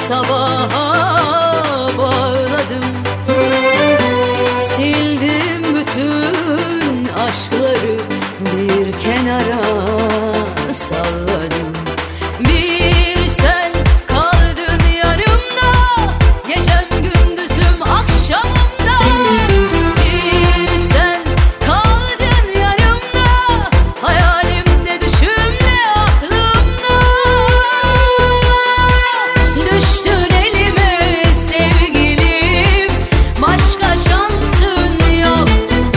sabaha bağladım. Sildim bütün aşkları bir kenara salladım. Bir sen kaldın yanımda, gecem gündüzüm akşamımda. Bir sen kaldın yanımda, hayalimde düşümde aklımda. Düştün elime sevgilim, başka şansın yok.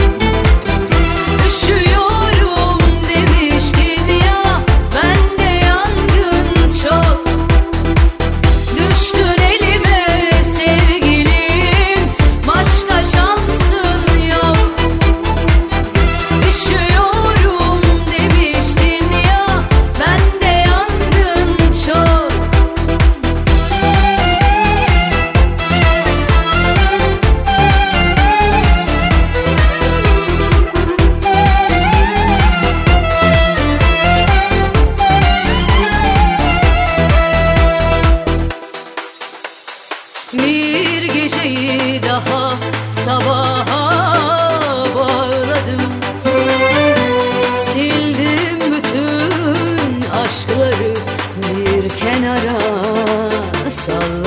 Üşüyorum demiştin ya, bende yangın çok. Düştün elime sevgilim, başka şansın yok. Üşüyorum demiştin ya, bende yangın çok. Bir geceyi daha sabaha bağladım. Sildim bütün aşkları bir kenara salladım.